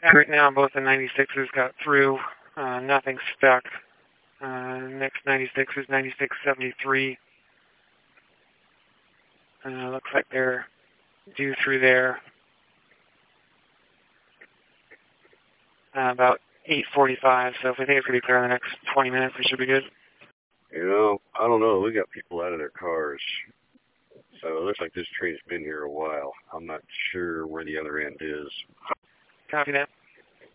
Right now, both the 96s got through. Nothing stuck. Next 96 is 9673. Looks like they're due through there about 8:45. So if we think it's going to be clear in the next 20 minutes, we should be good. I don't know. We got people out of their cars. So it looks like this train's been here a while. I'm not sure where the other end is. Copy that.